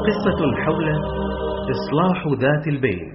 قصة حول إصلاح ذات البين.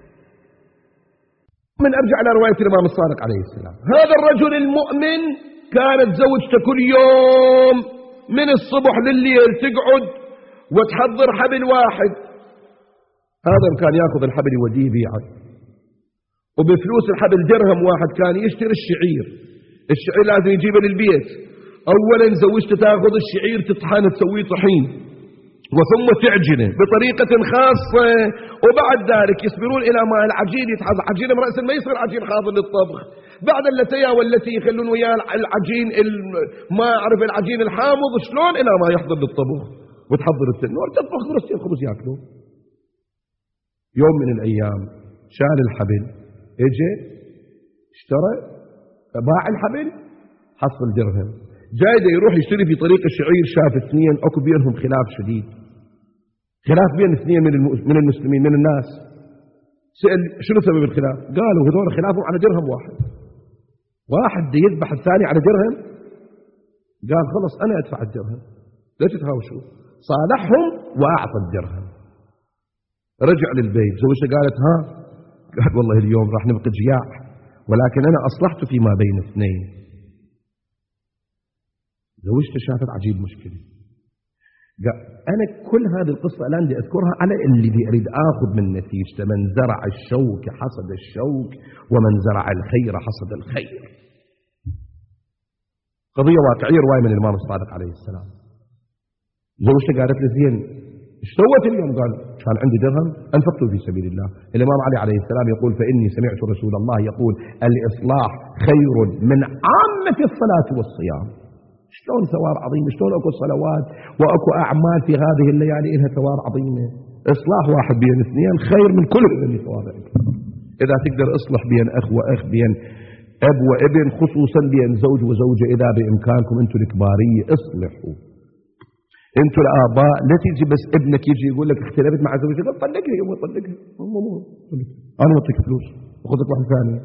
من أرجع إلى رواية الإمام الصادق عليه السلام، هذا الرجل المؤمن كانت زوجته كل يوم من الصبح لليل تقعد وتحضر حبل واحد. هذا كان يأخذ الحبل يوديه يبيعه، وبفلوس الحبل درهم واحد كان يشتري الشعير لازم يجيبه للبيت. أولا زوجته تأخذ الشعير تطحنه تسويه طحين وثم تعجنه بطريقة خاصة، وبعد ذلك يصبرون إلى ما العجين يتحضر. عجين رأسا ما يصير عجين حاضر للطبخ، بعد اللتيا والتي يخلون وياه العجين ما أعرف العجين الحامض شلون إلى ما يحضر للطبخ وتحضر التنور تطبخ درستين خبز يأكلون. يوم من الأيام شال الحبل، اجى اشترى باع الحبل حصل درهم. جاي يروح يشتري في طريق الشعير، شاف اثنين اكو بينهم خلاف شديد، خلاف بين اثنين من المسلمين من الناس. سأل شنو سبب الخلاف؟ قالوا هذول خلافهم على درهم واحد يذبح الثاني على درهم. قال خلص انا ادفع الدرهم، لا تتهاوشوا. صالحهم واعطى الدرهم. رجع للبيت، زوجته قالت قال والله اليوم راح نبقى جياع، ولكن انا اصلحت فيما بين اثنين. زوجته شافت عجيب مشكلة، قال أنا كل هذه القصة الآن بدي أذكرها على اللي أريد آخذ من نتيجته. من زرع الشوك حصد الشوك، ومن زرع الخير حصد الخير. قضية واقعية، رواية من الإمام الصادق عليه السلام. زوجته قالت له زين ايش سوت اليوم؟ قال كان عندي درهم أنفقته في سبيل الله. الإمام علي عليه السلام يقول فإني سمعت رسول الله يقول الإصلاح خير من عامة الصلاة والصيام. شلون ثواب عظيم، شلون اكو صلوات واكو اعمال في هذه الليالي لها ثواب عظيمه. اصلاح واحد بين اثنين خير من كل اللي ثواب اكثر. اذا تقدر اصلح بين اخ واخ، بين اب وابن، خصوصا بين زوج وزوجه، اذا بامكانكم انتم الكباريه اصلحوا. انتم الاباء لا تيجي بس ابنك يجي يقول لك اختلفت مع زوجتك طلقها، يوم طلقها انا اعطيك فلوس وخذ لك واحده ثانيه.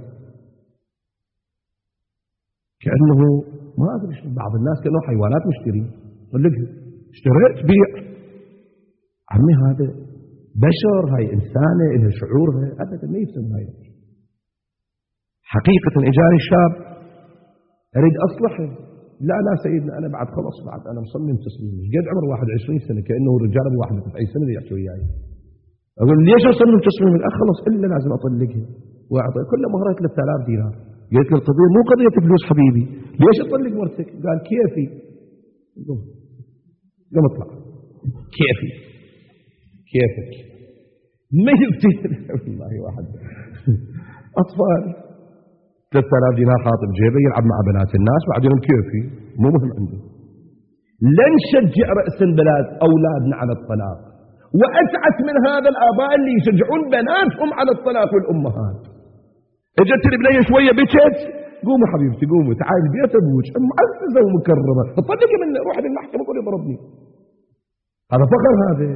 كانه ما أدري شو، بعض الناس كانوا حيوانات مشترين. طلقها، اشتريت بيع. عمي هذا بشر، هاي إنسانة لها شعورها، أبدا ما يسمى هاي. حقيقة إجاني شاب أريد أصلحه، لا سيدنا أنا بعد خلص، بعد أنا مصمم تسليم. قد عمر 21 سنة كأنه رجال 91 سنة يحكي وياي. أقول ليش أصمم تسليم؟ الأخ خلص إلا لازم أطلقها وأعطي كل مهرة 3000 دينار. قلت له القضية مو قضية فلوس حبيبي، ليش اطلق مرتك؟ قال كيفي. قام اطلع كيفك ما يبتي والله واحد اطفال 3000 دينار حاط بجيبه يلعب مع بنات الناس، بعدين كيفي مو مهم عنده. لا نشجع رأس البلاد اولادنا على الطلاق، واسعد من هذا الاباء اللي يشجعون بناتهم على الطلاق والامهات. اجت البنيه شويه بكت، قوموا حبيبتي قوموا تعالي البيت ابوك معززه ومكرمه، طلقي من روحي للمحكمه قولي ضربني. هذا فخر هذا.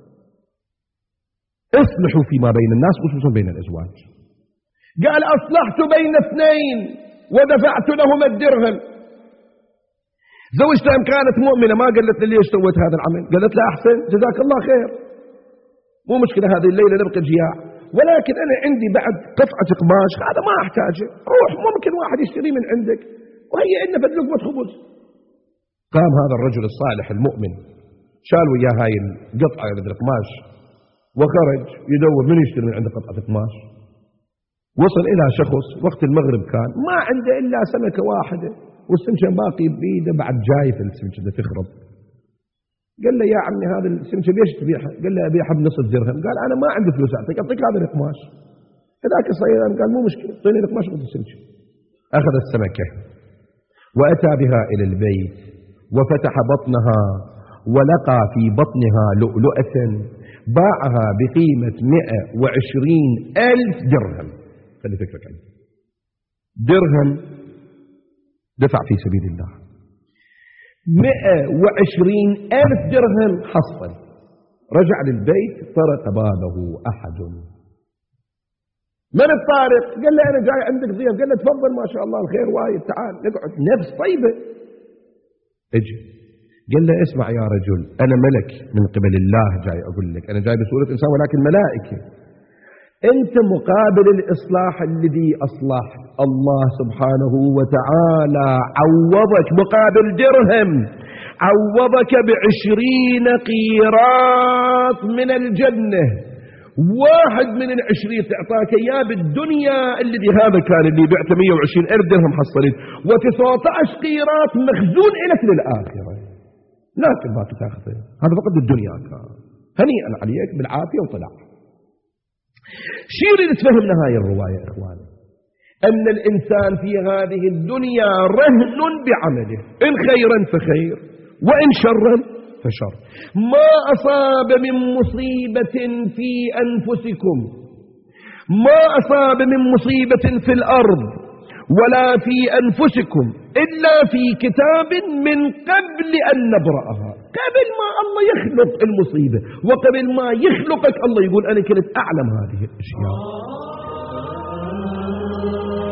اصلحوا فيما بين الناس خصوصا بين الازواج. قال اصلحت بين اثنين ودفعت لهما الدرهم. زوجتها كانت مؤمنه، ما قالت لي ليش سويت هذا العمل، قالت له احسن جزاك الله خير، مو مشكله هذه الليله نبقى جياع، ولكن أنا عندي بعد قطعة قماش هذا ما أحتاجه، روح ممكن واحد يشتري من عندك وهي إنه بدلقمة خبز. قام هذا الرجل الصالح المؤمن شال وياه هاي القطعة من القماش وخرج يدور من يشتري من عنده قطعة قماش. وصل إلى شخص وقت المغرب كان ما عنده إلا سمكة واحدة والسمكة باقي بيده، بعد جايف السمكة تخرب. قال له يا عمي هذا السمكة ليش تبيعها؟ قال له أبيعها بنصف درهم. قال أنا ما عندي فلوس أعطيك هذا القماش. هذاك الصيدان قال مو مشكلة اعطيني القماش وخذ السمكة. أخذ السمكة وأتى بها إلى البيت وفتح بطنها ولقى في بطنها لؤلؤة باعها بقيمة 120,000 درهم. خلي فكرك عنه، درهم دفع في سبيل الله، 120,000 درهم حصل. رجع للبيت طرق بابه أحد. من الطارق؟ قال له أنا جاي عندك ضيف. قال له تفضل ما شاء الله الخير وايد، تعال نقعد. نفس طيبة. اجي قال له اسمع يا رجل، أنا ملك من قبل الله جاي أقول لك، أنا جاي بصورة إنسان ولكن ملائكة. أنت مقابل الإصلاح الذي أصلح الله سبحانه وتعالى عوضك مقابل درهم، عوضك ب20 قيراط من الجنة، واحد من 20 تعطاك إياه بالدنيا الذي هذا كان اللي بعته 120,000 درهم حصلت، و19 قيراط مخزون إلك للآخرة، لكن ما تاخذه، هذا فقط الدنيا كان. هنيئا عليك بالعافية وطلع. شيء اللي تفهمنا هاي الرواية إخواني، أن الإنسان في هذه الدنيا رهن بعمله، إن خيرا فخير وإن شرا فشر. ما أصاب من مصيبة في أنفسكم، ما أصاب من مصيبة في الأرض ولا في أنفسكم إلا في كتاب من قبل أن نبرأها. قبل ما الله يخلق المصيبة وقبل ما يخلقك الله يقول أنا كنت أعلم هذه الأشياء.